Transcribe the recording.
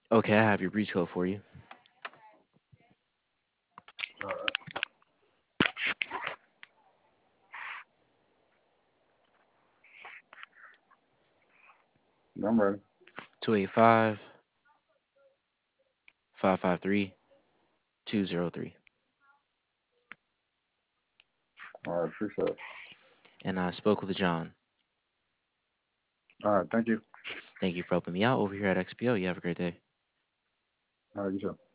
Okay, I have your breach code for you. All right. I'm ready. 285 553 203. All right. Appreciate it. And I spoke with John. All right. Thank you. Thank you for helping me out over here at XPO. You have a great day. All right. You too.